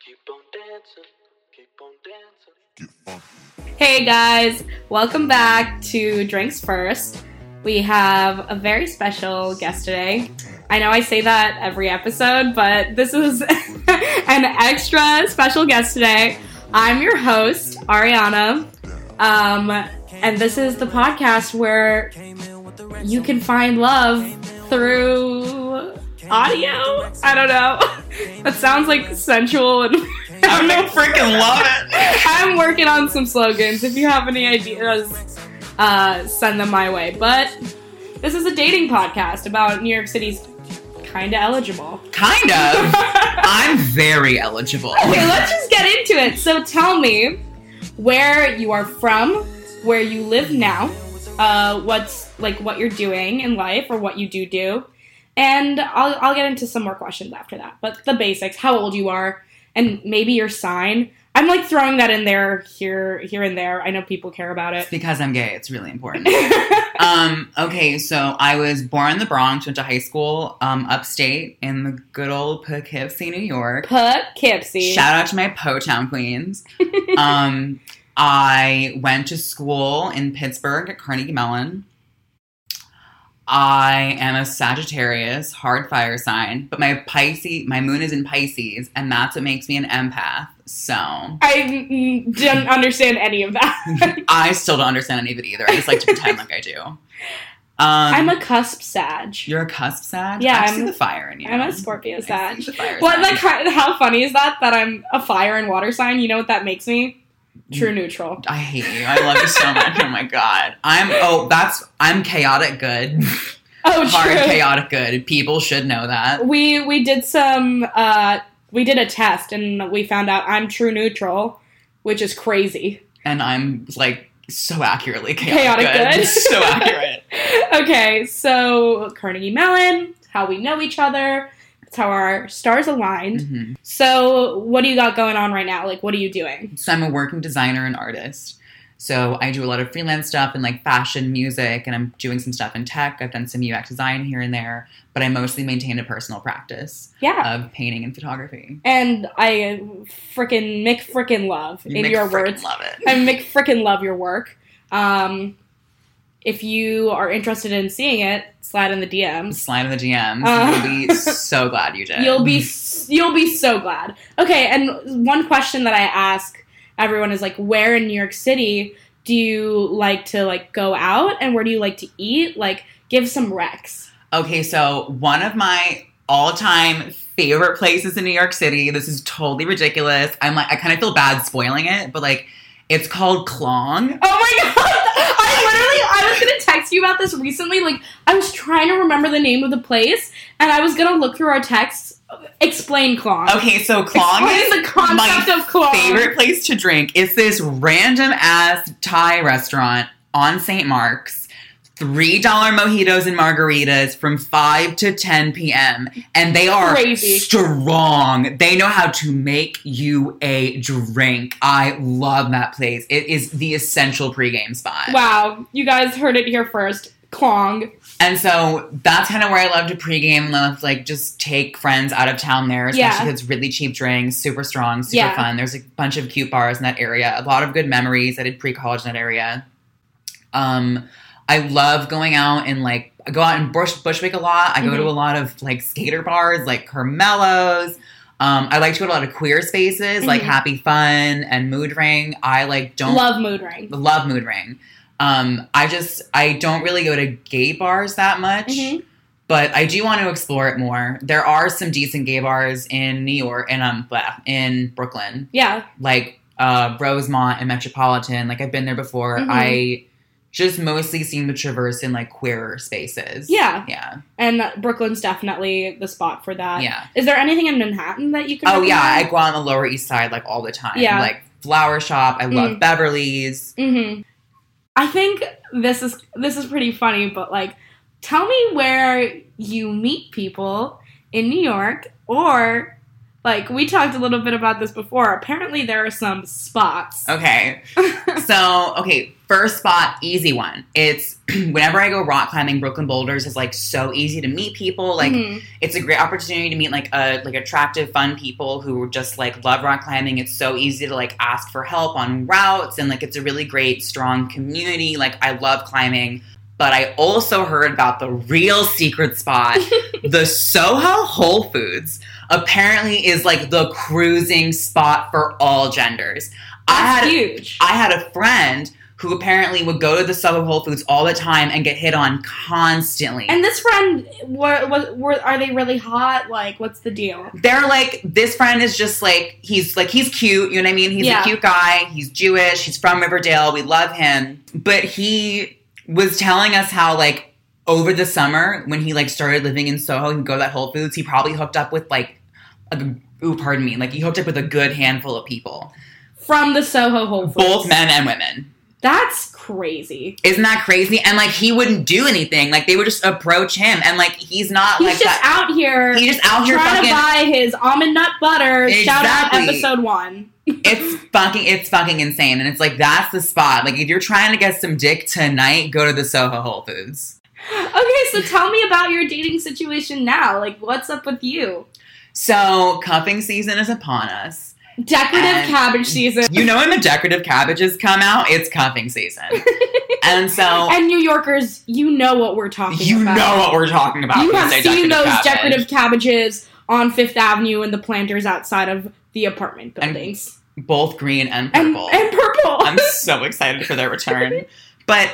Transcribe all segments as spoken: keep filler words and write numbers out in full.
Keep on dancing, keep on dancing. Hey guys, welcome back to Drinks First. We have a very special guest today. I know I say that every episode, but this is an extra special guest today. I'm your host, Ariana, um, and this is the podcast where you can find love through audio. I don't know. That sounds like sensual and I don't freaking love it. I'm working on some slogans. If you have any ideas, uh, send them my way. But this is a dating podcast about New York City's kinda eligible. Kind of. I'm very eligible. Okay, let's just get into it. So tell me where you are from, where you live now, uh, what's like what you're doing in life or what you do do. And I'll I'll get into some more questions after that. But the basics, how old you are, and maybe your sign. I'm like throwing that in there here here and there. I know people care about it. It's because I'm gay. It's really important. um, okay, so I was born in the Bronx, went to high school um, upstate in the good old Poughkeepsie, New York. Poughkeepsie. Shout out to my Po-Town queens. um, I went to school in Pittsburgh at Carnegie Mellon. I am a Sagittarius, hard fire sign, but my Pisces, my moon is in Pisces, and that's what makes me an empath. So I mm, don't understand any of that. I still don't understand any of it either. I just like to pretend like I do. Um, I'm a cusp Sag. You're a cusp Sag? Yeah, I I'm, see the fire in you. I'm a Scorpio Sag. I see the fire What? sign. Like, how funny is that? That I'm a fire and water sign. You know what that makes me? True neutral. I hate you. I love you so much. Oh my god. I'm oh that's I'm chaotic good. Oh, Hard true. chaotic good. People should know that. We we did some uh we did a test and we found out I'm true neutral, which is crazy. And I'm like so accurately chaotic, Chaotic good. good. So accurate. Okay, so Carnegie Mellon, how we know each other. That's how our stars aligned. Mm-hmm. So what do you got going on right now? Like, what are you doing? So I'm a working designer and artist. So I do a lot of freelance stuff in like fashion, music, and I'm doing some stuff in tech. I've done some U X design here and there, but I mostly maintain a personal practice Yeah. of painting and photography. And I frickin' Mick frickin' love, You in make your frickin' words. love it. I Mick frickin' love your work. Um, if you are interested in seeing it, slide in the D Ms. Slide in the D Ms. Uh, You'll be so glad you did. You'll be you'll be so glad. Okay, and one question that I ask everyone is like, where in New York City do you like to like go out, and where do you like to eat? Like, give some recs. Okay, so one of my all-time favorite places in New York City, this is totally ridiculous. I'm like, I kind of feel bad spoiling it, but like, it's called Klong. Oh my god! I literally, I was gonna text you about this recently. Like, I was trying to remember the name of the place, and I was gonna look through our texts. Explain Klong. Okay, so Klong Explain is the concept my of Klong. favorite place to drink. It's this random-ass Thai restaurant on Saint Mark's. three dollar mojitos and margaritas from five to ten p.m. And they are Crazy. strong. They know how to make you a drink. I love that place. It is the essential pregame spot. Wow, you guys heard it here first. Klong. And so that's kind of where I love to pregame and love to, like, just take friends out of town there, especially Yeah. because it's really cheap drinks, super strong, super Yeah. fun. There's a bunch of cute bars in that area. A lot of good memories. I did pre-college in that area. Um, I love going out and, like, I go out and Bush, Bushwick a lot. I go Mhm. to a lot of, like, skater bars, like Carmelo's. Um, I like to go to a lot of queer spaces, like Mhm. Happy Fun and Mood Ring. I, like, don't... Love Mood Ring. Love Mood Ring. Um, I just, I don't really go to gay bars that much, Mhm. but I do want to explore it more. There are some decent gay bars in New York, and um, blah, in Brooklyn, Yeah. like uh, Rosemont and Metropolitan. Like, I've been there before. Mhm. I just mostly seem to traverse in, like, queer spaces. Yeah. Yeah. And Brooklyn's definitely the spot for that. Yeah. Is there anything in Manhattan that you can Oh, yeah. I recommend? go on the Lower East Side, like, all the time. Yeah. Like, Flower Shop. I love Mm. Beverly's. Mm-hmm. I think this is this is pretty funny, but like, tell me where you meet people in New York, or Like, we talked a little bit about this before. Apparently, there are some spots. Okay. So, okay, first spot, easy one. It's whenever I go rock climbing, Brooklyn Boulders is, like, so easy to meet people. Like, Mhm. it's a great opportunity to meet, like, a, like, attractive, fun people who just, like, love rock climbing. It's so easy to, like, ask for help on routes. And, like, it's a really great, strong community. Like, I love climbing. But I also heard about the real secret spot, the Soho Whole Foods. Apparently is like the cruising spot for all genders. That's I had huge. I had a friend who apparently would go to the Soho Whole Foods all the time and get hit on constantly. And this friend, were, were, were, are they really hot? Like, what's the deal? They're like, this friend is just like, he's like, he's cute, you know what I mean? He's Yeah. a cute guy, he's Jewish, he's from Riverdale, we love him. But he was telling us how, like, over the summer, when he, like, started living in Soho and go to that Whole Foods, he probably hooked up with, like, a, ooh, pardon me, like, he hooked up with a good handful of people. From the Soho Whole Foods. Both men and women. That's crazy. Isn't that crazy? And, like, he wouldn't do anything. Like, they would just approach him. And, like, he's not, He's like, just that. out here He's just out here trying fucking. to buy his almond nut butter. Shout out Exactly. episode one. It's fucking, it's fucking insane. And it's like, that's the spot. Like, if you're trying to get some dick tonight, go to the Soho Whole Foods. Okay, so tell me about your dating situation now. Like, what's up with you? So, cuffing season is upon us. Decorative And- cabbage season. You know when the decorative cabbages come out, it's cuffing season. And so, And New Yorkers, you know what we're talking you about. know what we're talking about. You when we have say seen those cabbage. decorative cabbages on Fifth Avenue and the planters outside of the apartment buildings. Both green and And, purple. and purple. I'm so excited for their return. But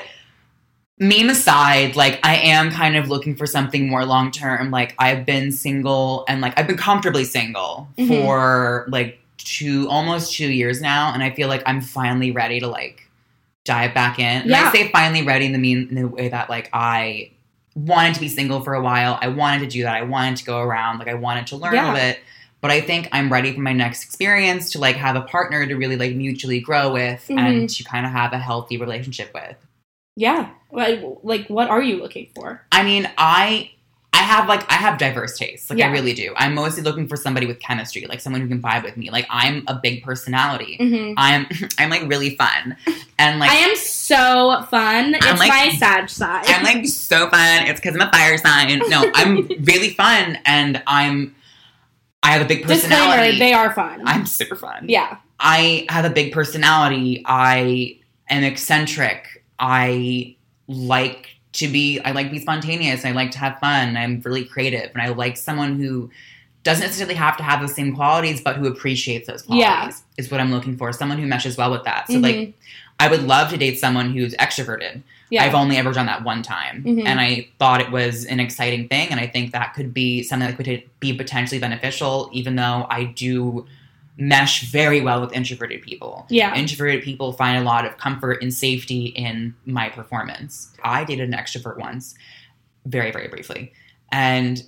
meme aside, like, I am kind of looking for something more long term. Like, I've been single and, like, I've been comfortably single Mhm. for, like, two, almost two years now. And I feel like I'm finally ready to, like, dive back in. And Yeah. I say finally ready in the mean in the way that, like, I wanted to be single for a while. I wanted to do that. I wanted to go around. Like, I wanted to learn Yeah. of it. But I think I'm ready for my next experience to, like, have a partner to really, like, mutually grow with Mhm. and to kind of have a healthy relationship with. Yeah. Like, like, what are you looking for? I mean, I I have, like, I have diverse tastes. Like, Yeah. I really do. I'm mostly looking for somebody with chemistry, like, someone who can vibe with me. Like, I'm a big personality. Mm-hmm. I'm, I'm, like, really fun. And, like, I am so fun. It's like- my Sag side. I'm, like, so fun. It's because I'm a fire sign. No, I'm really fun. And I'm, I have a big personality. Disclaimer, they are fun. I'm super fun. yeah. I have a big personality. I am eccentric. I like to be, I like to be spontaneous. I like to have fun. I'm really creative. And I like someone who doesn't necessarily have to have those same qualities, but who appreciates those qualities Yeah. is what I'm looking for. Someone who meshes well with that. So, Mhm. like, I would love to date someone who's extroverted. Yeah. I've only ever done that one time. Mhm. And I thought it was an exciting thing. And I think that could be something that could be potentially beneficial, even though I do mesh very well with introverted people. Yeah. Introverted people find a lot of comfort and safety in my performance. I dated an extrovert once, very, very briefly. And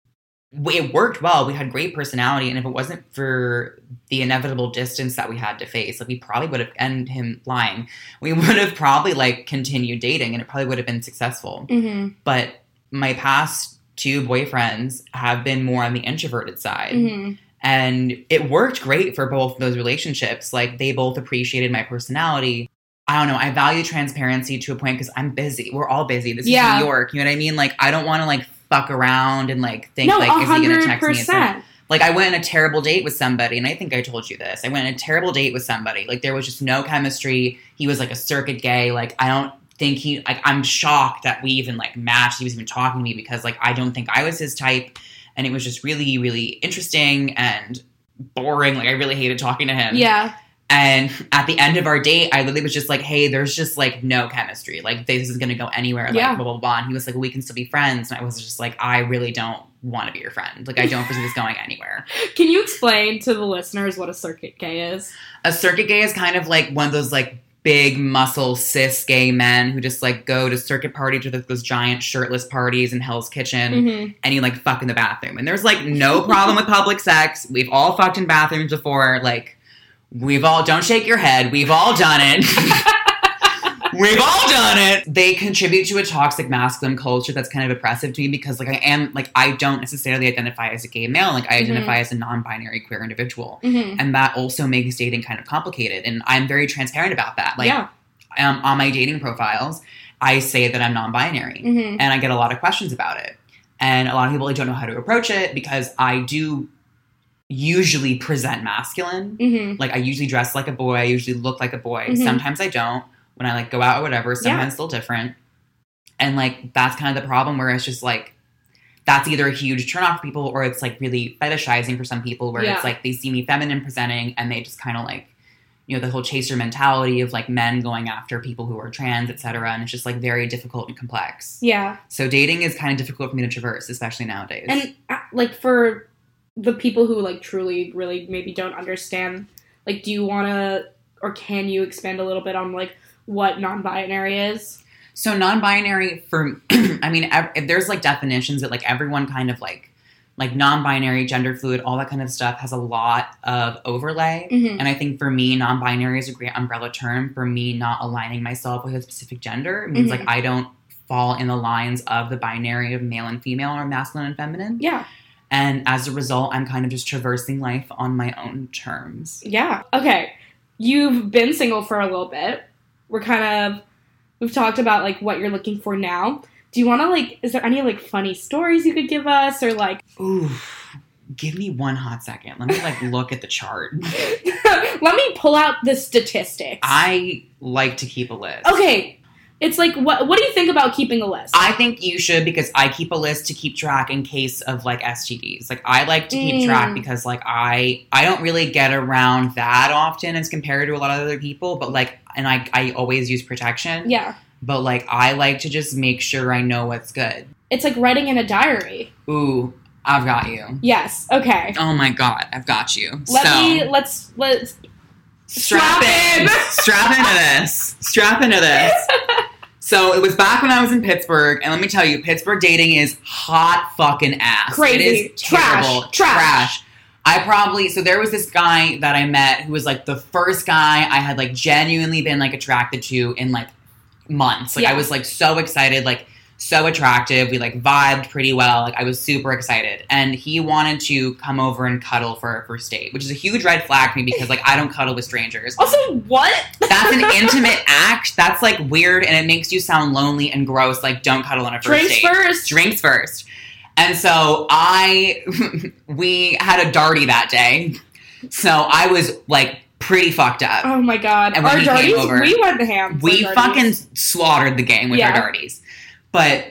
it worked well. We had great personality. And if it wasn't for the inevitable distance that we had to face, like, we probably would have, and him lying, we would have probably, like, continued dating and it probably would have been successful. Mm-hmm. But my past two boyfriends have been more on the introverted side. Mm-hmm. And it worked great for both those relationships. Like, they both appreciated my personality. I don't know. I value transparency to a point because I'm busy. We're all busy. This Yeah. is New York. You know what I mean? Like, I don't want to, like, fuck around and, like, think, No, like, a is he going to hundred text me? Is there- percent. Like, I went on a terrible date with somebody, and I think I told you this. I went on a terrible date with somebody. Like, there was just no chemistry. He was, like, a circuit gay. Like, I don't think he, like, I'm shocked that we even, like, matched. He was even talking to me because, like, I don't think I was his type. And it was just really, really interesting and boring. Like, I really hated talking to him. Yeah. And at the end of our date, I literally was just like, hey, there's just, like, no chemistry. Like, this isn't going to go anywhere. Like, Yeah. blah, blah, blah. And he was like, well, we can still be friends. And I was just like, I really don't want to be your friend. Like, I don't foresee this going anywhere. Can you explain to the listeners what a circuit gay is? A circuit gay is kind of like one of those, like, big muscle cis gay men who just, like, go to circuit parties or those giant shirtless parties in Hell's Kitchen Mm-hmm. and you, like, fuck in the bathroom. And there's, like, no problem with public sex. We've all fucked in bathrooms before. Like, we've all, don't shake your head. We've all done it. We've all done it. They contribute to a toxic masculine culture that's kind of oppressive to me because, like, I am, like, I don't necessarily identify as a gay male. Like, I identify mm-hmm. as a non-binary queer individual. Mm-hmm. And that also makes dating kind of complicated. And I'm very transparent about that. Like, yeah. um, on my dating profiles, I say that I'm non-binary. Mm-hmm. And I get a lot of questions about it. And a lot of people, like, don't know how to approach it because I do usually present masculine. Mm-hmm. Like, I usually dress like a boy. I usually look like a boy. Mm-hmm. Sometimes I don't. When I, like, go out or whatever, sometimes yeah. still different. And, like, that's kind of the problem where it's just, like, that's either a huge turnoff for people or it's, like, really fetishizing for some people where yeah. it's, like, they see me feminine presenting and they just kind of, like, you know, the whole chaser mentality of, like, men going after people who are trans, et cetera. And it's just, like, very difficult and complex. Yeah. So dating is kind of difficult for me to traverse, especially nowadays. And, uh, like, for the people who, like, truly, really maybe don't understand, like, do you want to or can you expand a little bit on, like, what non-binary is? So non-binary for, I mean, ev- if there's like definitions that like everyone kind of like, like non-binary, gender fluid, all that kind of stuff has a lot of overlay. Mm-hmm. And I think for me, non-binary is a great umbrella term for me not aligning myself with a specific gender. It means mm-hmm. like I don't fall in the lines of the binary of male and female or masculine and feminine. Yeah. And as a result, I'm kind of just traversing life on my own terms. Yeah. Okay. You've been single for a little bit. We're kind of, we've talked about, like, what you're looking for now. Do you want to, like, is there any, like, funny stories you could give us, or, like... Ooh, give me one hot second. Let me, like, look at the chart. Let me pull out the statistics. I like to keep a list. Okay. It's like, what What do you think about keeping a list? I think you should, because I keep a list to keep track in case of, like, S T Ds. Like, I like to keep mm. track because, like, I I don't really get around that often as compared to a lot of other people. But, like, and I, I always use protection. Yeah. But, like, I like to just make sure I know what's good. It's like writing in a diary. Ooh, I've got you. Yes, okay. Oh, my God, I've got you. Let so, me, let's, let's... Strap, strap in. Strap into this. Strap into this. So it was back when I was in Pittsburgh, and let me tell you, Pittsburgh dating is hot fucking ass. Crazy. It is terrible. Trash. Trash. Trash. I probably, so there was this guy that I met who was like the first guy I had like genuinely been like attracted to in like months. Like yeah. I was like so excited, like so attractive. We like vibed pretty well. Like I was super excited. And he wanted to come over and cuddle for our first date, which is a huge red flag for me because like I don't cuddle with strangers. Also, what? That's an intimate act. That's like weird and it makes you sound lonely and gross. Like don't cuddle on a first Drinks date. Drinks first. Drinks first. And so I, we had a darty that day. So I was like pretty fucked up. Oh my God. And when our he darties, came over, we went to ham. We fucking slaughtered the game with yeah. our darties. But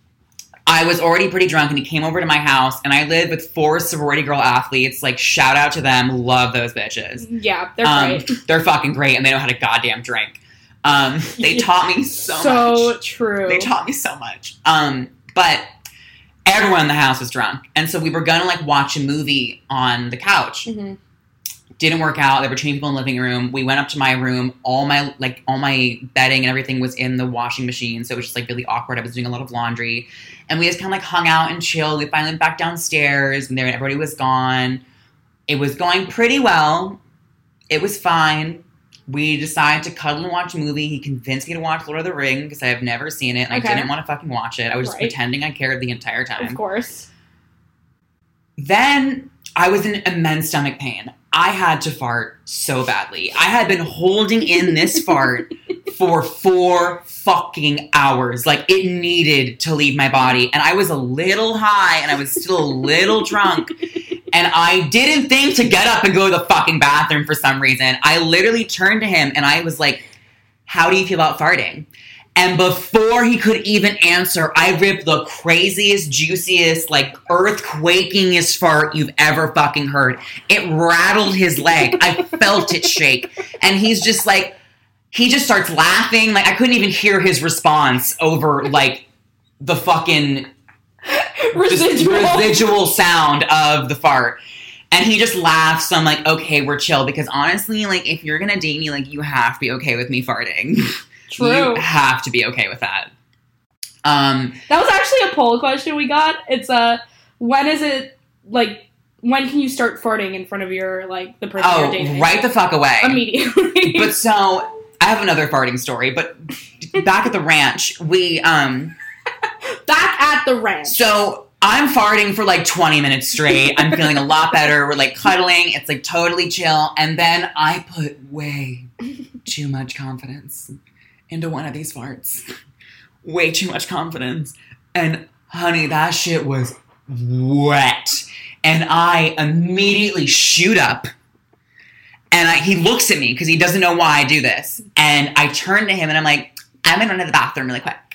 I was already pretty drunk and he came over to my house and I lived with four sorority girl athletes. Like, shout out to them. Love those bitches. Yeah, they're um, great. They're fucking great and they know how to goddamn drink. Um, they yeah. taught me so, so much. So true. They taught me so much. Um, but everyone in the house was drunk. And so we were going to, like, watch a movie on the couch. Mm-hmm. Didn't work out. There were too many people in the living room. We went up to my room. All my like all my bedding and everything was in the washing machine. So it was just like really awkward. I was doing a lot of laundry. And we just kind of like hung out and chilled. We finally went back downstairs and there everybody was gone. It was going pretty well. It was fine. We decided to cuddle and watch a movie. He convinced me to watch Lord of the Rings because I have never seen it. And okay. I didn't want to fucking watch it. I was just right. pretending I cared the entire time. Of course. Then I was in immense stomach pain. I had to fart so badly. I had been holding in this fart for four fucking hours. Like, it needed to leave my body. And I was a little high, and I was still a little drunk. And I didn't think to get up and go to the fucking bathroom for some reason. I literally turned to him, and I was like, how do you feel about farting? And before he could even answer, I ripped the craziest, juiciest, like, earthquakingest fart you've ever fucking heard. It rattled his leg. I felt it shake. And he's just like, he just starts laughing. Like, I couldn't even hear his response over, like, the fucking residual. residual sound of the fart. And he just laughs. So I'm like, okay, we're chill. Because honestly, like, if you're going to date me, like, you have to be okay with me farting. True. You have to be okay with that. Um, that was actually a poll question we got. It's uh, when is it, like, when can you start farting in front of your, like, the person oh, you're dating? right the fuck away. Immediately. But so, I have another farting story, but back at the ranch, we, um... Back at the ranch. So, I'm farting for like twenty minutes straight. I'm feeling a lot better. We're like cuddling. It's like totally chill. And then I put way too much confidence into one of these farts. Way too much confidence. And honey, that shit was wet. And I immediately shoot up. And I, he looks at me because he doesn't know why I do this. And I turn to him and I'm like, I'm going to run to the bathroom really quick.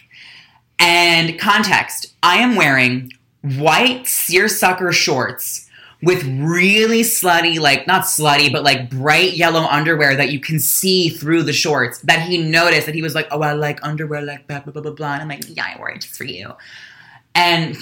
And context, I am wearing white seersucker shorts with really slutty, like, not slutty, but like bright yellow underwear that you can see through the shorts, that he noticed, that he was like, oh, I like underwear like that, blah, blah, blah, blah. And I'm like, yeah, I wore it just for you. And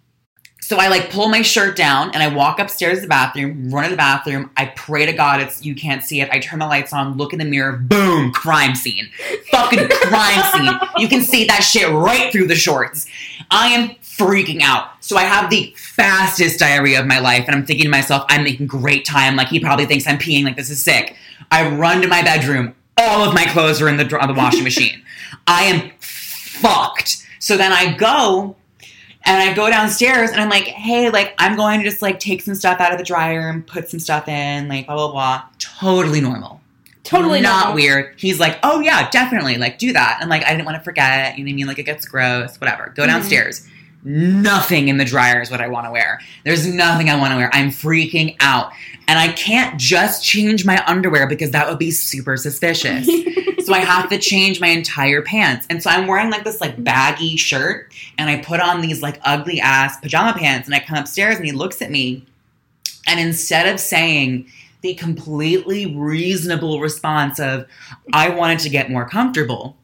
so I like pull my shirt down and I walk upstairs to the bathroom, run to the bathroom. I pray to God it's you can't see it. I turn the lights on, look in the mirror, boom, crime scene. Fucking crime scene. You can see that shit right through the shorts. I am freaking out. So I have the fastest diarrhea of my life and I'm thinking to myself, I'm making great time. Like he probably thinks I'm peeing, like this is sick. I run to my bedroom. All of my clothes are in the, the washing machine. I am fucked. So then I go... And I go downstairs and I'm like, hey, like, I'm going to just, like, take some stuff out of the dryer and put some stuff in, like, blah, blah, blah. Totally normal. Totally Not normal. weird. He's like, oh, yeah, definitely. Like, do that. And, like, I didn't want to forget. You know what I mean? Like, it gets gross. Whatever. Go downstairs. Mm-hmm. Nothing in the dryer is what I want to wear. There's nothing I want to wear. I'm freaking out. And I can't just change my underwear because that would be super suspicious. So I have to change my entire pants. And so I'm wearing like this like baggy shirt and I put on these like ugly ass pajama pants and I come upstairs and he looks at me and instead of saying the completely reasonable response of, I wanted to get more comfortable,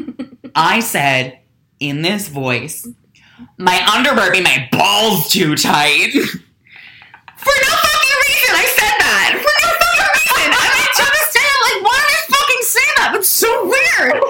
I said in this voice, my underwear made my balls too tight. For no fucking reason, I said that. For no fucking reason. I mean, to understand, like, why did I fucking say that? That's so weird.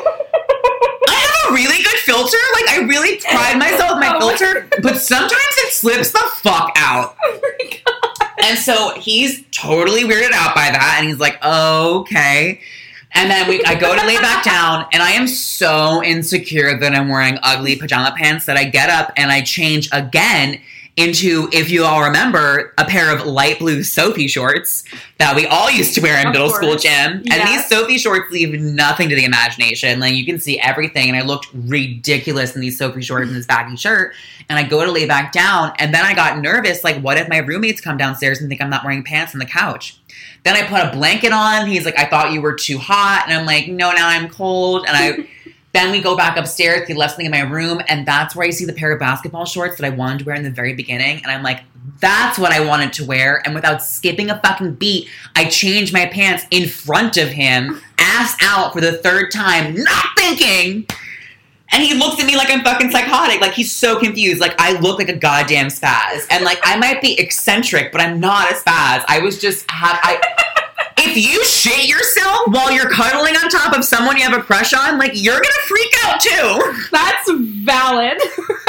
I have a really good filter. Like, I really pride myself in my Oh filter, my but sometimes it slips the fuck out. Oh my God. And so he's totally weirded out by that, and he's like, oh, okay. And then we, I go to lay back down, and I am so insecure that I'm wearing ugly pajama pants that I get up and I change again into, if you all remember, a pair of light blue Sophie shorts that we all used to wear in Of middle course. school gym. Yeah. And these Sophie shorts leave nothing to the imagination. Like, you can see everything. And I looked ridiculous in these Sophie shorts and this baggy shirt. And I go to lay back down. And then I got nervous. Like, what if my roommates come downstairs and think I'm not wearing pants on the couch? Then I put a blanket on. He's like, I thought you were too hot. And I'm like, no, now I'm cold. And I... Then we go back upstairs, he left something in my room, and that's where I see the pair of basketball shorts that I wanted to wear in the very beginning. And I'm like, that's what I wanted to wear. And without skipping a fucking beat, I changed my pants in front of him, ass out for the third time, not thinking. And he looks at me like I'm fucking psychotic. Like, he's so confused. Like, I look like a goddamn spaz. And, like, I might be eccentric, but I'm not a spaz. I was just... Ha- I. If you shit yourself while you're cuddling on top of someone you have a crush on, like, you're gonna freak out too. That's valid.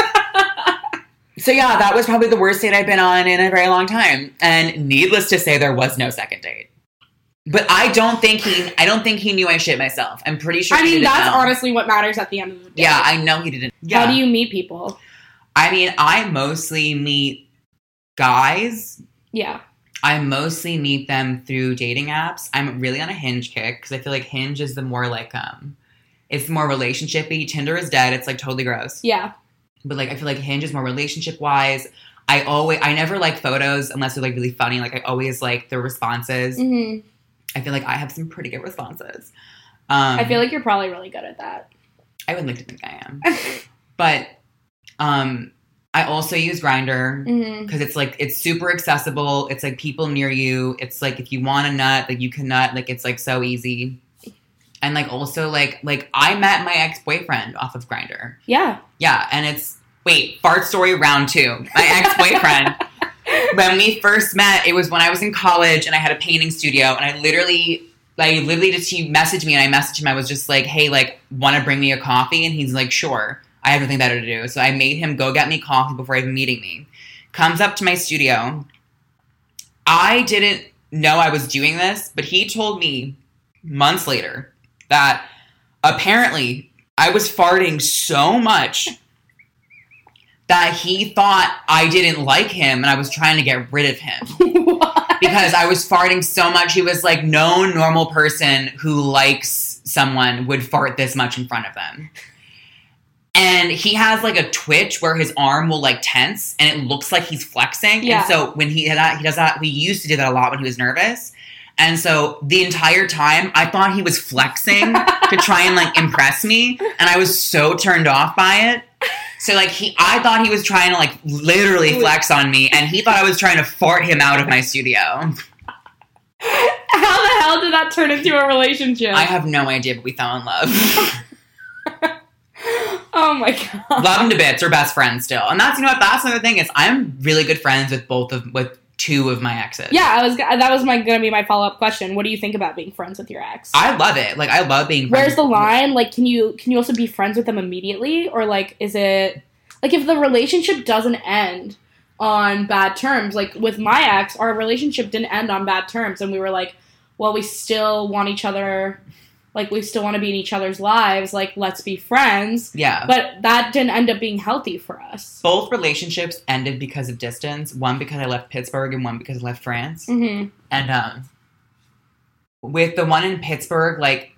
So yeah, that was probably the worst date I've been on in a very long time. And needless to say, there was no second date. But I don't think he, I don't think he knew I shit myself. I'm pretty sure I he mean, didn't that's know. honestly what matters at the end of the day. Yeah, I know he didn't. Yeah. How do you meet people? I mean, I mostly meet guys. Yeah. I mostly meet them through dating apps. I'm really on a Hinge kick because I feel like Hinge is the more like, um, it's more relationship-y. Tinder is dead. It's like totally gross. Yeah. But like, I feel like Hinge is more relationship-wise. I always, I never like photos unless they're like really funny. Like I always like the responses. Mm-hmm. I feel like I have some pretty good responses. Um, I feel like you're probably really good at that. I would like to think I am. But um, I also use Grindr Mm-hmm. because it's like, it's super accessible. It's like people near you. It's like if you want a nut, like you can nut. Like it's like so easy. And like also like, like I met my ex-boyfriend off of Grindr. Yeah. Yeah. And it's, wait, fart story round two. My ex-boyfriend. When we first met, it was when I was in college and I had a painting studio and I literally, like, literally just, he messaged me and I messaged him. I was just like, hey, like, want to bring me a coffee? And he's like, sure. I have nothing better to do. So I made him go get me coffee before even meeting me. Comes up to my studio. I didn't know I was doing this, but he told me months later that apparently I was farting so much that he thought I didn't like him and I was trying to get rid of him. What? Because I was farting so much. He was like, no normal person who likes someone would fart this much in front of them. And he has like a twitch where his arm will like tense and it looks like he's flexing. Yeah. And so when he that he does that, we used to do that a lot when he was nervous. And so the entire time I thought he was flexing to try and like impress me. And I was so turned off by it. So like he I thought he was trying to like literally flex on me, and he thought I was trying to fart him out of my studio. How the hell did that turn into a relationship? I have no idea, but we fell in love. Oh my god. Love him to bits. We're best friends still. And that's, you know what, that's another thing is I'm really good friends with both of, with two of my exes. Yeah, I was. That was my gonna be my follow up question. What do you think about being friends with your ex? I love it. Like, I love being friends. Where's the line? Like, can you can you also be friends with them immediately, or like, is it like if the relationship doesn't end on bad terms? Like with my ex, our relationship didn't end on bad terms, and we were like, well, we still want each other. Like, we still want to be in each other's lives. Like, let's be friends. Yeah. But that didn't end up being healthy for us. Both relationships ended because of distance. One because I left Pittsburgh and one because I left France. Mm-hmm. And um, with the one in Pittsburgh, like,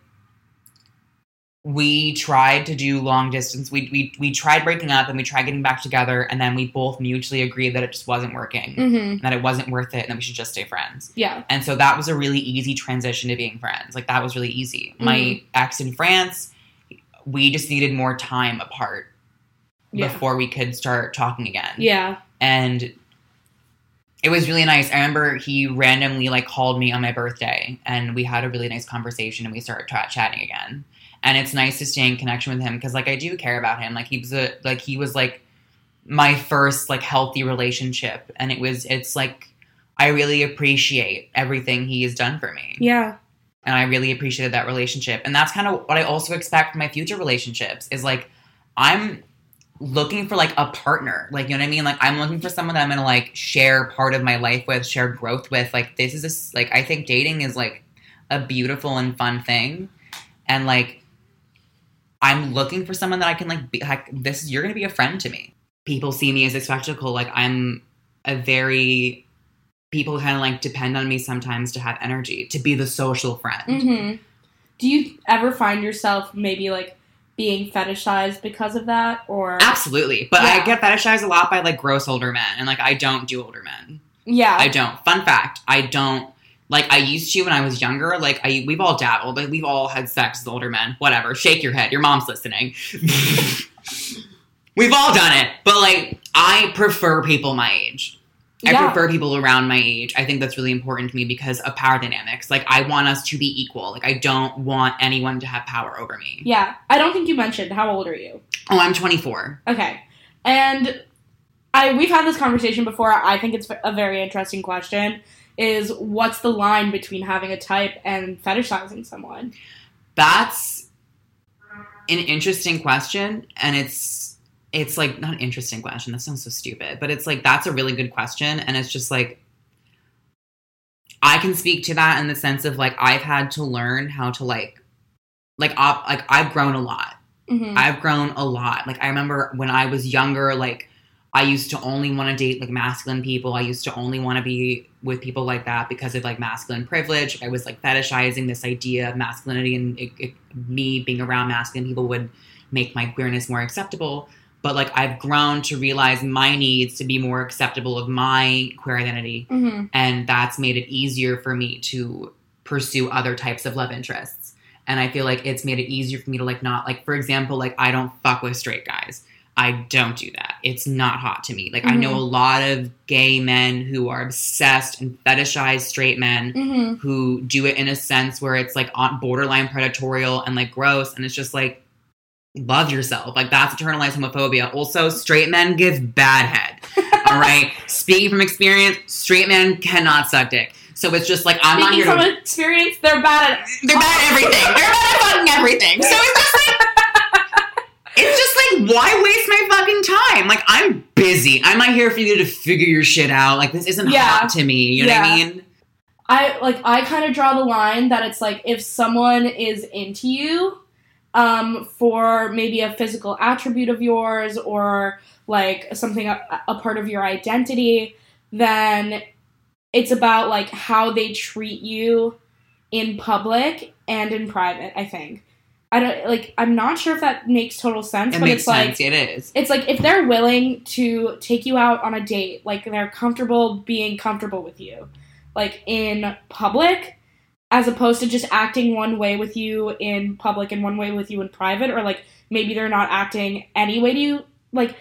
we tried to do long distance. We, we, we tried breaking up and we tried getting back together. And then we both mutually agreed that it just wasn't working. Mm-hmm. That it wasn't worth it and that we should just stay friends. Yeah. And so that was a really easy transition to being friends. Like, that was really easy. Mm-hmm. My ex in France, we just needed more time apart yeah. before we could start talking again. Yeah. And it was really nice. I remember he randomly, like, called me on my birthday, and we had a really nice conversation, and we started tra- chatting again. And it's nice to stay in connection with him, because, like, I do care about him. Like, he was, a, like, he was, like, my first, like, healthy relationship. And it was, it's, like, I really appreciate everything he has done for me. Yeah. And I really appreciated that relationship. And that's kind of what I also expect from my future relationships is, like, I'm looking for, like, a partner. Like, you know what I mean? Like, I'm looking for someone that I'm going to, like, share part of my life with, share growth with. Like, this is, a, like, I think dating is, like, a beautiful and fun thing. And, like, I'm looking for someone that I can, like, be, like, this is, you're going to be a friend to me. People see me as a spectacle. Like, I'm a very, people kind of, like, depend on me sometimes to have energy, to be the social friend. Mm-hmm. Do you ever find yourself maybe, like, being fetishized because of that, or? Absolutely. But yeah. I get fetishized a lot by, like, gross older men, and, like, I don't do older men. Yeah. I don't. Fun fact, I don't. Like, I used to when I was younger. Like, I we've all dabbled. Like, we've all had sex with older men. Whatever. Shake your head. Your mom's listening. We've all done it. But, like, I prefer people my age. I yeah. prefer people around my age. I think that's really important to me because of power dynamics. Like, I want us to be equal. Like, I don't want anyone to have power over me. Yeah. I don't think you mentioned. How old are you? Oh, I'm twenty-four. Okay. And I we've had this conversation before. I think it's a very interesting question. Is what's the line between having a type and fetishizing someone? That's an interesting question, and it's it's like not an interesting question. That sounds so stupid, but it's like that's a really good question, and it's just like I can speak to that in the sense of like I've had to learn how to like like op- like I've grown a lot. Mm-hmm. I've grown a lot. Like I remember when I was younger, like I used to only want to date like masculine people. I used to only want to be with people like that because of like masculine privilege. I was like fetishizing this idea of masculinity, and it, it, me being around masculine people would make my queerness more acceptable. But like I've grown to realize my needs to be more acceptable of my queer identity. Mm-hmm. And that's made it easier for me to pursue other types of love interests. And I feel like it's made it easier for me to like not like, for example, like I don't fuck with straight guys. I don't do that. It's not hot to me. Like, mm-hmm. I know a lot of gay men who are obsessed and fetishize straight men mm-hmm. who do it in a sense where it's, like, on borderline predatorial and, like, gross. And it's just, like, love yourself. Like, that's internalized homophobia. Also, straight men give bad head. All right? Speaking from experience, straight men cannot suck dick. So it's just, like, I'm Speaking not here from to... experience, they're bad at... They're bad at everything. They're bad at fucking everything. So it's just, like... It's just like, why waste my fucking time? Like, I'm busy. I'm not here for you to figure your shit out. Like, this isn't yeah. hot to me. You know yeah. what I mean? I, like, I kind of draw the line that it's like, if someone is into you um, for maybe a physical attribute of yours or like something, a, a part of your identity, then it's about like how they treat you in public and in private, I think. I don't, like, I'm not sure if that makes total sense, it but makes it's like, sense. It is. It's like if they're willing to take you out on a date, like they're comfortable being comfortable with you, like in public, as opposed to just acting one way with you in public and one way with you in private, or like maybe they're not acting any way to you, like,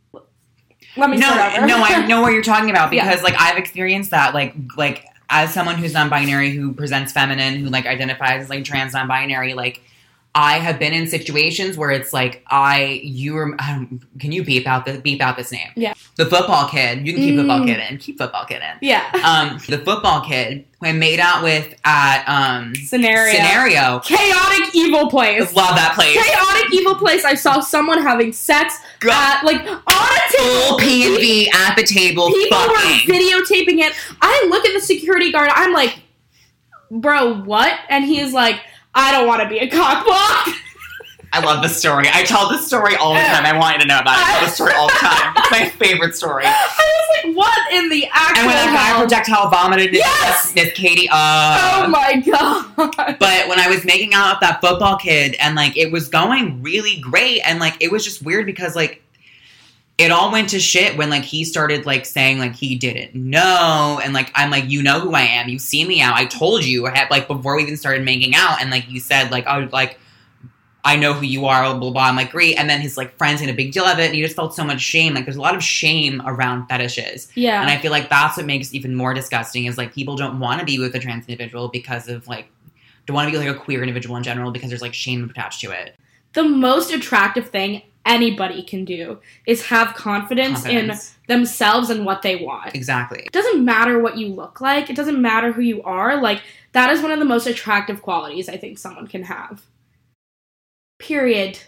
let me no, start over. No, I know what you're talking about because, Yeah. like, I've experienced that, like, like, as someone who's non-binary, who presents feminine, who, like, identifies as, like, trans non-binary, like, I have been in situations were it's like I you were um, can you beep out the beep out this name? Yeah. The football kid. You can keep Mm. football kid in. Keep football kid in. Yeah. Um, the football kid who I made out with at um Scenario. Scenario. Chaotic evil place. Love that place. Chaotic evil place. I saw someone having sex God. at like on a table. Full P and V at the table. People fucking. were videotaping it. I look at the security guard. I'm like, bro, what? And he's like, I don't want to be a cockblock. I love this story. I tell this story all the time. I want you to know about it. I tell this story all the time. It's my favorite story. I was like, what in the actual And when that guy hell? projectile vomited Yes! Miss Katie, uh, Oh my god. But when I was making out with that football kid, and like it was going really great, and like it was just weird because like it all went to shit when like he started like saying like he didn't know, and like I'm like, you know who I am, you see me out, I told you, I had, like before we even started making out, and like you said like I was like. I know who you are, blah, blah, blah. I'm like, great. And then his, like, friends made a big deal of it, and he just felt so much shame. Like, there's a lot of shame around fetishes. Yeah. And I feel like that's what makes it even more disgusting is, like, people don't want to be with a trans individual because of, like, don't want to be with, like, a queer individual in general because there's, like, shame attached to it. The most attractive thing anybody can do is have confidence, Confidence. in themselves and what they want. Exactly. It doesn't matter what you look like. It doesn't matter who you are. Like, that is one of the most attractive qualities I think someone can have. Period.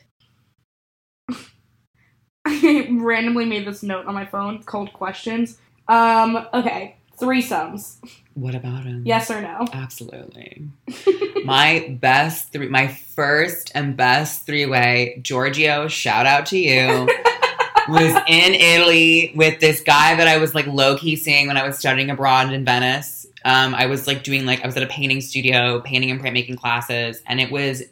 I randomly made this note on my phone called questions. Um, okay. Threesomes. What about him? Yes or no? Absolutely. my best three, my first and best three-way, Giorgio, shout out to you, was in Italy with this guy that I was like low-key seeing when I was studying abroad in Venice. Um, I was like doing like, I was at a painting studio, painting and printmaking classes, and it was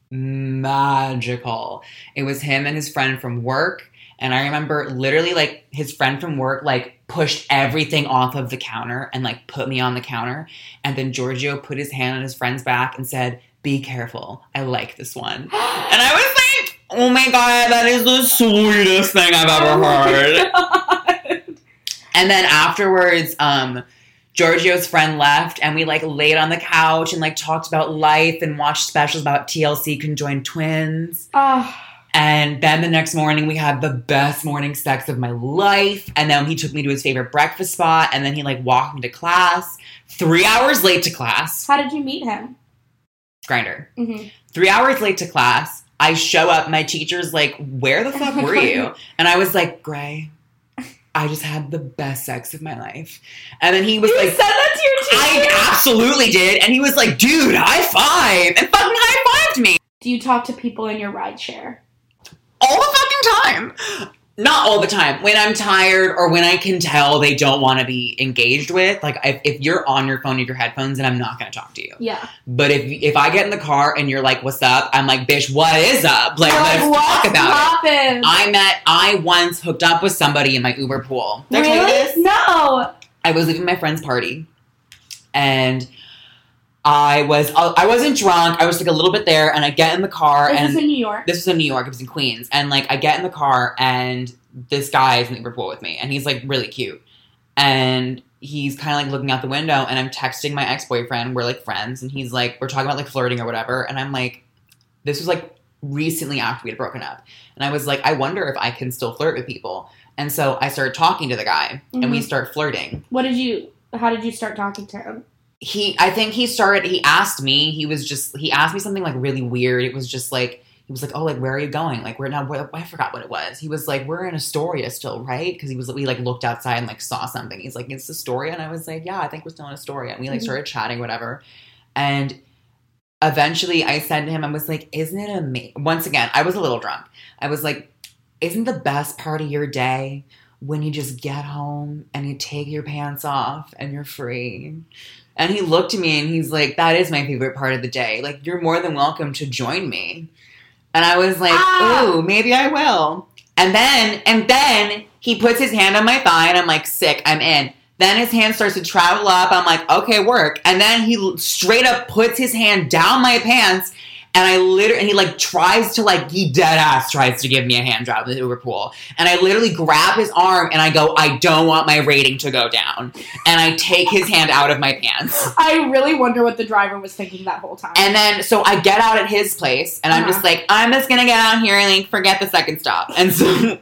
magical. It was him and his friend from work, and I remember literally like his friend from work like pushed everything off of the counter and like put me on the counter, and then Giorgio put his hand on his friend's back and said, "Be careful, I like this one." And I was like, oh my god, that is the sweetest thing I've ever heard. God. And then afterwards, um Giorgio's friend left, and we, like, laid on the couch and, like, talked about life and watched specials about T L C Conjoined Twins. Oh. And then the next morning, we had the best morning sex of my life. And then he took me to his favorite breakfast spot, and then he, like, walked me to class. Three hours late to class. How did you meet him? Grindr. Mm-hmm. Three hours late to class. I show up. My teacher's like, where the fuck were you? And I was like, Gray, I just had the best sex of my life. And then he was You like, said that to your teacher? I absolutely did. And he was like, dude, high five. And fucking high fived me. Do you talk to people in your rideshare? All the fucking time. Not all the time. When I'm tired or when I can tell they don't want to be engaged with. Like, if, if you're on your phone with your headphones, then I'm not going to talk to you. Yeah. But if if I get in the car and you're like, what's up? I'm like, bitch, what is up? Like, Like, let's what talk about happened? it. I met, I once hooked up with somebody in my Uber pool. Did I tell you Really? this? No. I was leaving my friend's party, and I was I wasn't drunk. I was like a little bit there, and I get in the car, This and is in New York. this was in New York. It was in Queens, and like I get in the car, and this guy is in the Uber pool with me, and he's like really cute, and he's kind of like looking out the window, and I'm texting my ex boyfriend. We're like friends, and he's like we're talking about like flirting or whatever, and I'm like, this was like recently after we had broken up, and I was like, I wonder if I can still flirt with people, and so I started talking to the guy, and we Mhm. start flirting. What did you, how did you start talking to him? He, I think he started, he asked me, he was just, he asked me something like really weird. It was just like, he was like, oh, like, where are you going? Like, we're not, where, I forgot what it was. He was like, we're in Astoria still, right? Because he was, we like looked outside and like saw something. He's like, it's Astoria? And I was like, yeah, I think we're still in Astoria. And we like Mhm. started chatting, whatever. And eventually I said to him, I was like, isn't it amazing? Once again, I was a little drunk. I was like, isn't the best part of your day when you just get home and you take your pants off and you're free? And he looked at me and he's like, that is my favorite part of the day. Like, you're more than welcome to join me. And I was like, ah! Ooh, maybe I will. And then, and then he puts his hand on my thigh and I'm like, sick, I'm in. Then his hand starts to travel up. I'm like, okay, work. And then he straight up puts his hand down my pants. And I literally, and he like tries to like, he dead ass tries to give me a hand job in the Uber pool. And I literally grab his arm and I go, I don't want my rating to go down. And I take his hand out of my pants. I really wonder what the driver was thinking that whole time. And then, so I get out at his place and uh-huh. I'm just like, I'm just gonna get out here and like forget the second stop. And so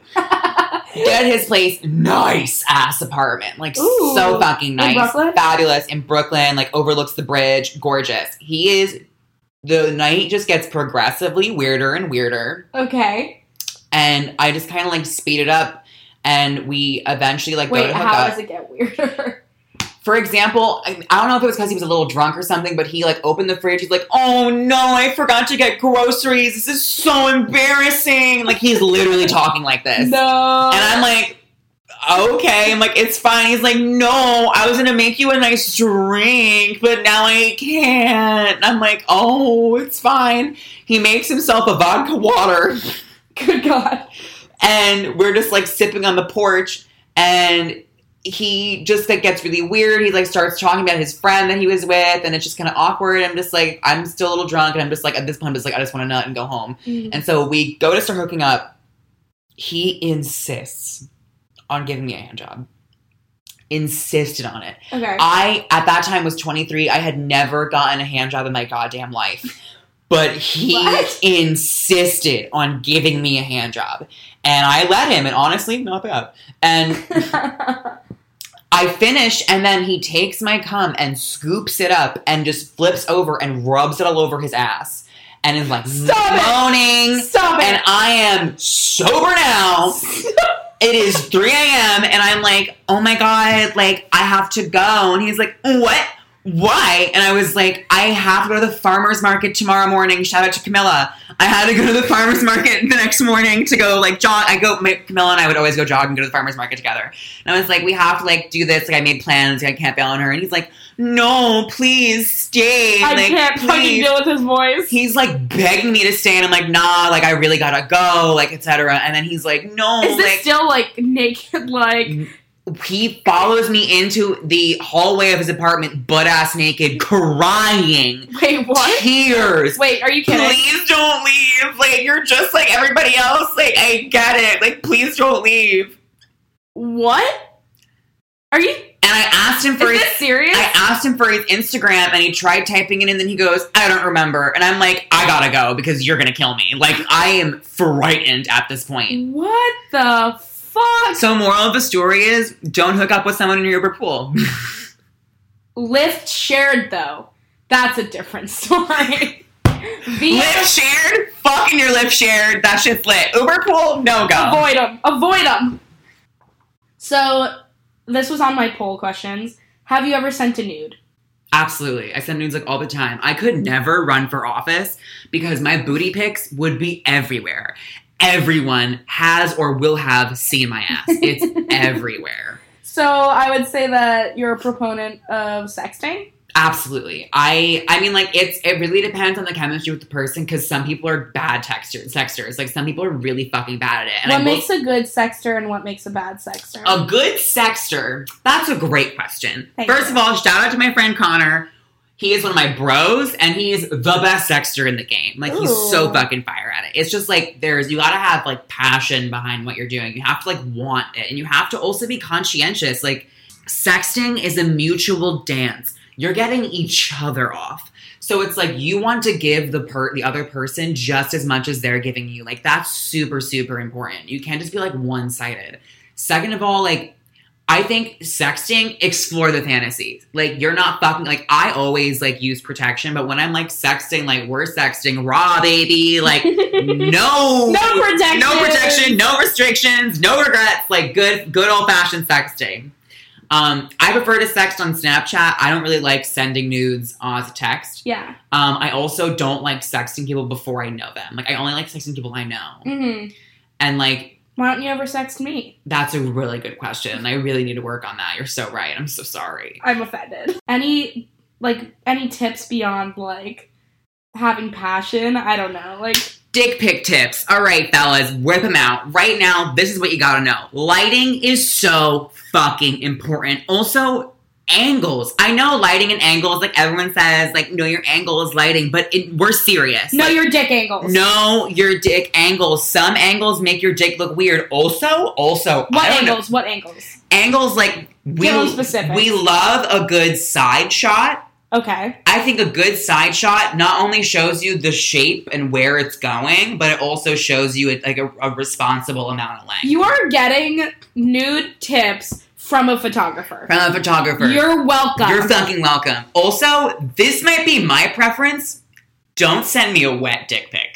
get his place, nice ass apartment. Like Ooh, so fucking nice. In Brooklyn? Fabulous. In Brooklyn, like overlooks the bridge. Gorgeous. He is... The night just gets progressively weirder and weirder. Okay. And I just kind of like speed it up, and we eventually like Wait, go to hook how up. does it get weirder? For example, I, I don't know if it was because he was a little drunk or something, but he like opened the fridge. He's like, "Oh no, I forgot to get groceries. This is so embarrassing." Like he's literally talking like this. No. And I'm like, okay. I'm like, it's fine. He's like, no, I was going to make you a nice drink, but now I can't. And I'm like, oh, it's fine. He makes himself a vodka water. Good God. And we're just like sipping on the porch, and he just like gets really weird. He like starts talking about his friend that he was with, and it's just kind of awkward. I'm just like, I'm still a little drunk, and I'm just like, at this point, I'm just like, I just want to nut and go home. Mm. And so we go to start hooking up. He insists on giving me a hand job. Insisted on it. Okay. I, at that time, was twenty-three. I had never gotten a hand job in my goddamn life. But he what? insisted on giving me a hand job. And I let him, and honestly, not bad. And I finish, and then he takes my cum and scoops it up and just flips over and rubs it all over his ass. And is like, Stop moaning. It. Stop and it. I am sober now. It is three a.m. and I'm like, oh my God, like, I have to go. And he's like, what? Why? And I was like, I have to go to the farmer's market tomorrow morning. Shout out to Camilla. I had to go to the farmer's market the next morning to go, like, jog. I go, my, Camilla and I would always go jog and go to the farmer's market together. And I was like, we have to, like, do this. Like, I made plans. Like, I can't bail on her. And he's like, no, please stay. I like, can't please. fucking deal with his voice. He's, like, begging me to stay. And I'm like, nah, like, I really gotta go, like, et cetera. And then he's like, no. Is this like, still, like, naked, like... He follows me into the hallway of his apartment, butt-ass naked, crying. Wait, what? Tears. Wait, are you kidding? Please don't leave. Like, you're just like everybody else. Like, I get it. Like, please don't leave. What? Are you... And I asked him for Is his... this serious? I asked him for his Instagram, and he tried typing it in, and then he goes, I don't remember. And I'm like, I gotta go, because you're gonna kill me. Like, I am frightened at this point. What the fuck? Fuck. So moral of the story is, don't hook up with someone in your Uber pool. Lyft shared, though. That's a different story. Via- Lyft shared? Fucking your Lyft shared. That shit's lit. Uber pool? No go. Avoid them. Avoid them. So, this was on my poll questions. Have you ever sent a nude? Absolutely. I send nudes like all the time. I could never run for office because my booty pics would be everywhere. Everyone has or will have seen my ass. It's everywhere. So I would say that you're a proponent of sexting? Absolutely. I I mean, like, it's it really depends on the chemistry with the person, because some people are bad texters, sexters. Like, some people are really fucking bad at it. And what I makes will, a good sexter and what makes a bad sexter? A good sexter? That's a great question. Thank First you. of all, shout out to my friend Connor. He is one of my bros, and he's the best sexter in the game. Like, Ooh. He's so fucking fire at it. It's just, like, there's, you gotta have, like, passion behind what you're doing. You have to, like, want it. And you have to also be conscientious. Like, sexting is a mutual dance. You're getting each other off. So it's, like, you want to give the per- the other person just as much as they're giving you. Like, that's super, super important. You can't just be, like, one-sided. Second of all, like, I think sexting, explore the fantasies. Like, you're not fucking, like, I always, like, use protection, but when I'm, like, sexting, like, we're sexting raw, baby. Like, no. No protection. No protection, no restrictions, no regrets. Like, good, good old-fashioned sexting. Um, I prefer to sext on Snapchat. I don't really like sending nudes as a text. Yeah. Um, I also don't like sexting people before I know them. Like, I only like sexting people I know. Mm-hmm. And, like... Why don't you ever sext me? That's a really good question. I really need to work on that. You're so right. I'm so sorry. I'm offended. Any, like, any tips beyond, like, having passion? I don't know. Like... Dick pic tips. All right, fellas, whip them out. Right now, this is what you gotta know. Lighting is so fucking important. Also, angles. I know lighting and angles, like everyone says, like, know your angle is lighting, but it, we're serious. Know like, your dick angles. Know your dick angles. Some angles make your dick look weird. Also, also, what I don't angles? know. What angles? Angles, like, we, Give them specifics. we love a good side shot. Okay. I think a good side shot not only shows you the shape and where it's going, but it also shows you like a, a responsible amount of length. You are getting nude tips from a photographer. From a photographer. You're welcome. You're fucking welcome. Also, this might be my preference. Don't send me a wet dick pic.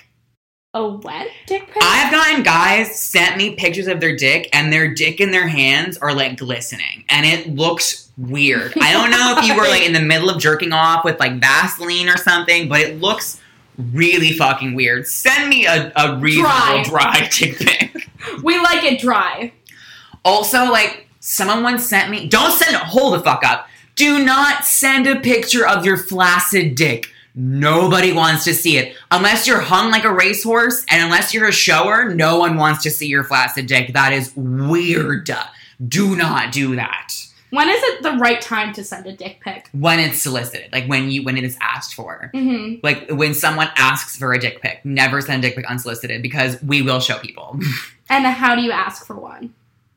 A wet dick pic? I've gotten guys sent me pictures of their dick, and their dick in their hands are like glistening, and it looks weird. I don't know if you were like in the middle of jerking off with like Vaseline or something, but it looks really fucking weird. Send me a, a reasonable dry, dry dick pic. We like it dry. Also, like, someone once sent me... Don't send... Hold the fuck up. Do not send a picture of your flaccid dick. Nobody wants to see it. Unless you're hung like a racehorse, and unless you're a shower, no one wants to see your flaccid dick. That is weird. Do not do that. When is it the right time to send a dick pic? When it's solicited. Like, when you when it is asked for. Mm-hmm. Like, when someone asks for a dick pic. Never send a dick pic unsolicited, because we will show people. And how do you ask for one?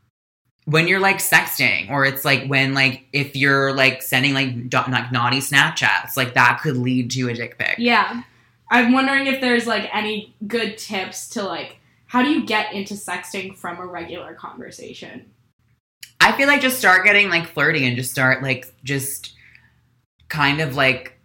When you're, like, sexting, or it's, like, when, like, if you're, like, sending, like, do- like naughty Snapchats, like, that could lead to a dick pic. Yeah. I'm wondering if there's, like, any good tips to, like, how do you get into sexting from a regular conversation? I feel like just start getting, like, flirty and just start, like, just kind of, like,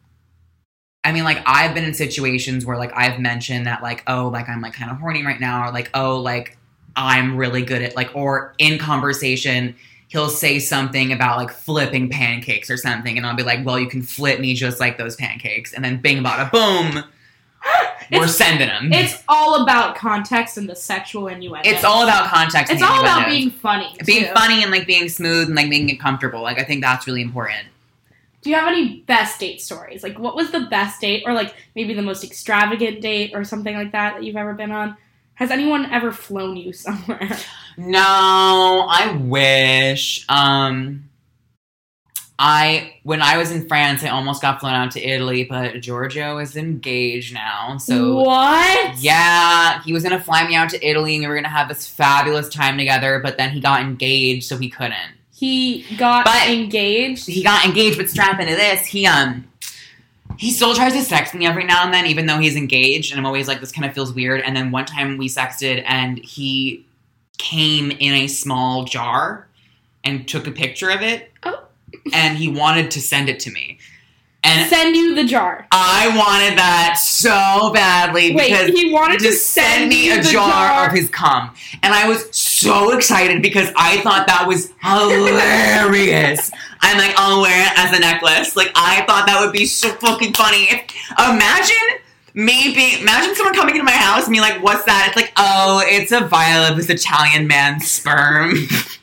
I mean, like, I've been in situations where, like, I've mentioned that, like, oh, like, I'm, like, kind of horny right now, or, like, oh, like, I'm really good at, like, or in conversation, he'll say something about, like, flipping pancakes or something, and I'll be like, well, you can flip me just like those pancakes, and then bing, bada, boom, we're sending them. It's all about context and the sexual innuendo. It's all about context and It's all about innuendos. being funny, Being too. funny and, like, being smooth and, like, making it comfortable. Like, I think that's really important. Do you have any best date stories? Like, what was the best date, or, like, maybe the most extravagant date or something like that that you've ever been on? Has anyone ever flown you somewhere? No, I wish. Um, I when I was in France, I almost got flown out to Italy, but Giorgio is engaged now. So what? Yeah, he was gonna fly me out to Italy, and we were gonna have this fabulous time together. But then he got engaged, so he couldn't. He got But engaged. He got engaged, but strap into this, he um. He still tries to text me every now and then, even though he's engaged, and I'm always like, this kind of feels weird. And then one time we sexted, and he came in a small jar and took a picture of it, oh. and he wanted to send it to me. And send you the jar. I wanted that so badly. Wait, because he wanted to send, send me a the jar, jar of his cum. And I was so excited because I thought that was hilarious. I'm like, I'll wear it as a necklace. Like, I thought that would be so fucking funny. If, imagine maybe, imagine someone coming into my house and being like, what's that? It's like, oh, it's a vial of this Italian man's sperm.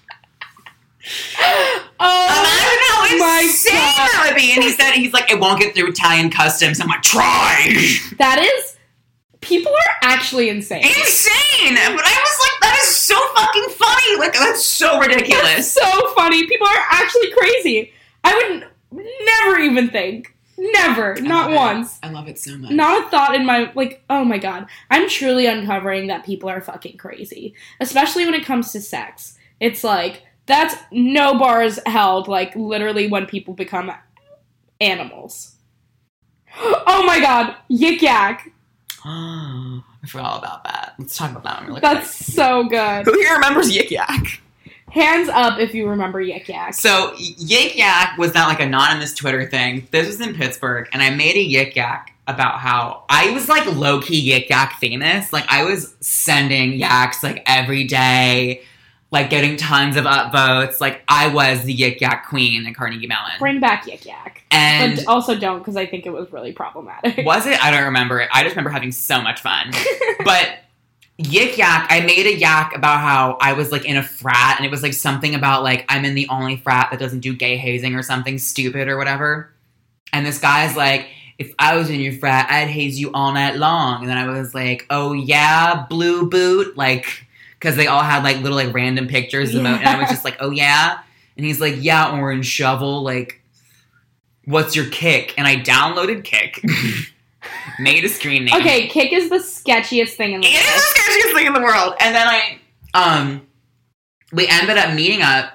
Oh, imagine how my insane God. that would be. And he said, he's like, it won't get through Italian customs. I'm like, try. That is, people are actually insane. Insane! But I was like, that is so fucking funny. Like, that's so ridiculous. That's so funny. People are actually crazy. I would never even think. Never. I Not love once. it. I love it so much. Not a thought in my, like, oh my God. I'm truly uncovering that people are fucking crazy. Especially when it comes to sex. It's like, that's no bars held, like, literally when people become animals. Oh my God. Yik yak. I forgot all about that. Let's talk about that one really That's quick. so good. Who here remembers Yik Yak? Hands up if you remember Yik Yak. So, Yik Yak was that, like, anonymous Twitter thing. This was in Pittsburgh, and I made a Yik Yak about how I was, like, low-key Yik Yak famous. Like, I was sending yaks, like, every day. like getting tons of upvotes. Like I was the Yik Yak queen at Carnegie Mellon. Bring back Yik Yak. And but also don't, because I think it was really problematic. Was it? I don't remember it. I just remember having so much fun. But Yik Yak, I made a yak about how I was like in a frat, and it was like something about like I'm in the only frat that doesn't do gay hazing or something stupid or whatever. And this guy's like, if I was in your frat, I'd haze you all night long. And then I was like, oh yeah, blue boot, like, because they all had like little like random pictures, yeah. And I was just like, oh yeah. And he's like, yeah, orange shovel, like, what's your Kick? And I downloaded Kick. Made a screen name. Okay, Kick is the sketchiest thing in the it world. It is the sketchiest thing in the world. And then I, um, we ended up meeting up,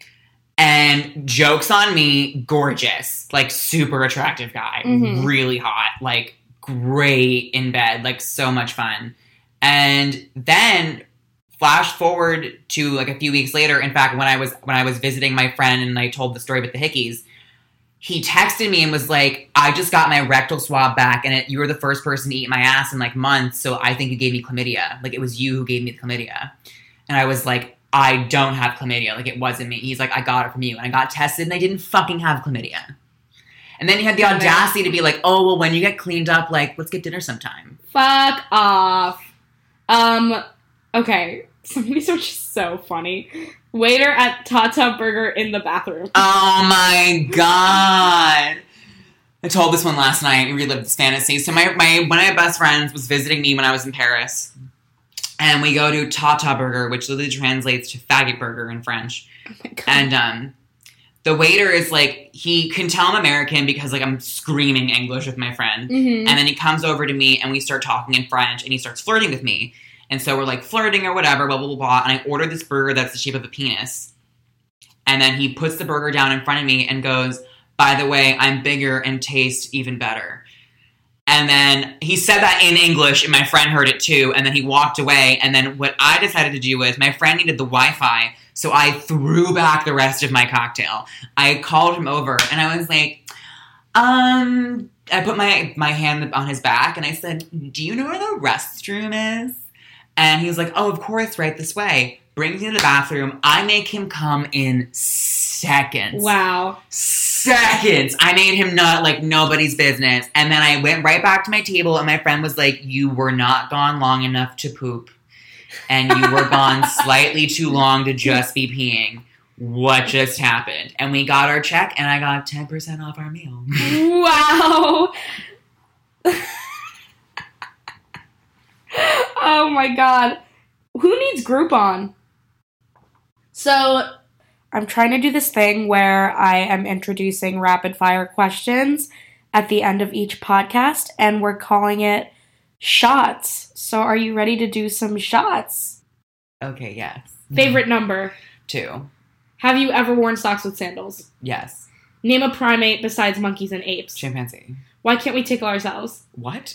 and joke's on me, gorgeous, like super attractive guy, mm-hmm. really hot, like great in bed, like so much fun. And then flash forward to like a few weeks later. In fact, when I was when I was visiting my friend and I told the story with the hickeys, he texted me and was like, I just got my rectal swab back, and it, you were the first person to eat my ass in like months, so I think you gave me chlamydia. Like, it was you who gave me the chlamydia. And I was like, I don't have chlamydia. Like, it wasn't me. He's like, I got it from you. And I got tested, and I didn't fucking have chlamydia. And then he had the audacity to be like, oh, well, when you get cleaned up, like, let's get dinner sometime. Fuck off. Um, okay. Some of these are just so funny. Waiter at Tata Burger in the bathroom. Oh my god. I told this one last night and relived this fantasy. So my, my one of my best friends was visiting me when I was in Paris. And we go to Tata Burger, which literally translates to faggot burger in French. Oh my god. And um, the waiter is like, he can tell I'm American because like I'm screaming English with my friend. Mm-hmm. And then he comes over to me and we start talking in French, and he starts flirting with me. And so we're like flirting or whatever, blah, blah, blah, blah. And I ordered this burger that's the shape of a penis. And then he puts the burger down in front of me and goes, by the way, I'm bigger and taste even better. And then he said that in English, and my friend heard it too. And then he walked away. And then what I decided to do was, my friend needed the Wi-Fi, so I threw back the rest of my cocktail. I called him over, and I was like, um, I put my, my hand on his back, and I said, do you know where the restroom is? And he was like, oh, of course, right this way. Brings me to the bathroom. I make him come in seconds. Wow. Seconds. I made him nut like nobody's business. And then I went right back to my table, and my friend was like, you were not gone long enough to poop. And you were gone slightly too long to just be peeing. What just happened? And we got our check, and I got ten percent off our meal. Wow. Oh my god. Who needs Groupon? So, I'm trying to do this thing where I am introducing rapid fire questions at the end of each podcast, and we're calling it shots. So, are you ready to do some shots? Okay, yes. Favorite number? Two. Have you ever worn socks with sandals? Yes. Name a primate besides monkeys and apes. Chimpanzee. Why can't we tickle ourselves? What?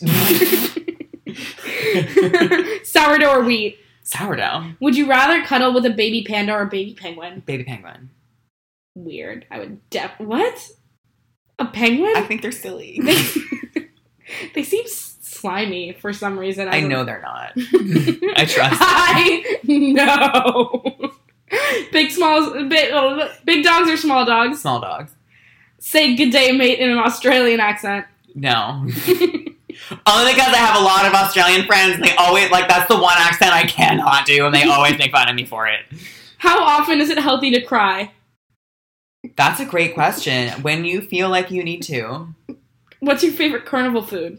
Sourdough or wheat? Sourdough. Would you rather cuddle with a baby panda or a baby penguin? Baby penguin. Weird. I would def- What? A penguin? I think they're silly. They, they seem slimy for some reason. I, I know they're not. I trust them. I know. Big, small, big, oh, big dogs or small dogs? Small dogs. Say good day, mate, in an Australian accent. No. Only because I have a lot of Australian friends, and they always, like, that's the one accent I cannot do, and they always make fun of me for it. How often is it healthy to cry? That's a great question. When you feel like you need to. What's your favorite carnival food?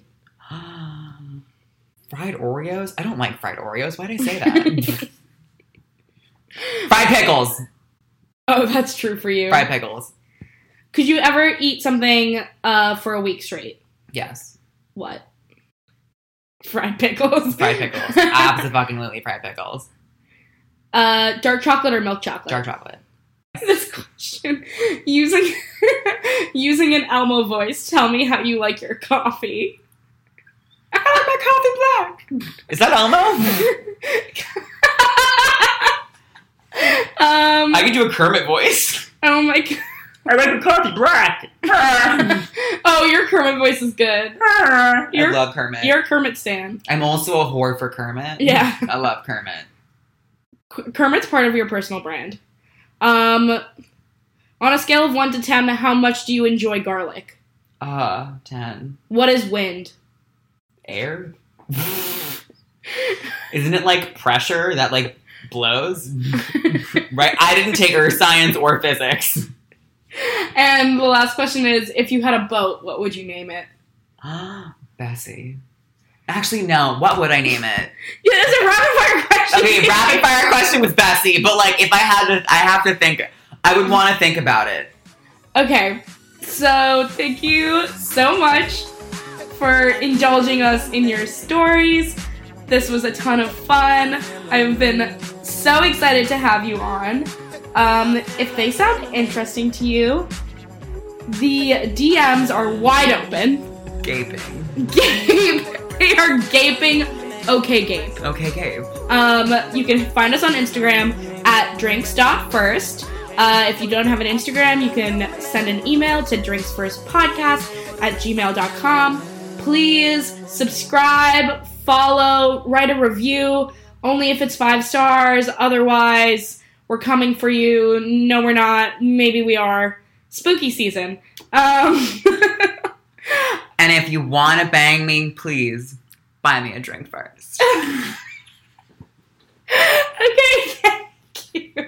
Fried Oreos? I don't like fried Oreos. Why did I say that? Fried pickles. Oh, that's true for you. Fried pickles. Could you ever eat something uh, for a week straight? Yes. What? Fried pickles. Fried pickles. Absolutely fried pickles. Uh, dark chocolate or milk chocolate? Dark chocolate. This question. Using using an Elmo voice, tell me how you like your coffee. I like my coffee black. Is that Elmo? um, I can do a Kermit voice. Oh my god. I like the coffee black. Oh, your Kermit voice is good. You're, I love Kermit. You're a Kermit stan. I'm also a whore for Kermit. Yeah. I love Kermit. Kermit's part of your personal brand. Um, on a scale of one to ten, how much do you enjoy garlic? Uh, ten. What is wind? Air? Isn't it like pressure that like blows? Right? I didn't take earth science or physics. And the last question is, if you had a boat, what would you name it? Bessie. Actually, no. What would I name it? Yeah, that's a rapid fire question. Okay, rapid fire question was Bessie, but like if I had to, I have to think. I would want to think about it. Okay, so thank you so much for indulging us in your stories. This was a ton of fun. I've been so excited to have you on. Um, if they sound interesting to you, the D Ms are wide open. Gaping. Gape. They are gaping. Okay, Gabe. Okay, Gabe. Um, you can find us on Instagram at drinks dot first. Uh, if you don't have an Instagram, you can send an email to drinksfirstpodcast at gmail dot com. Please subscribe, follow, write a review, only if it's five stars. Otherwise, we're coming for you. No, we're not. Maybe we are. Spooky season. Um... And if you want to bang me, please buy me a drink first. Okay, thank you.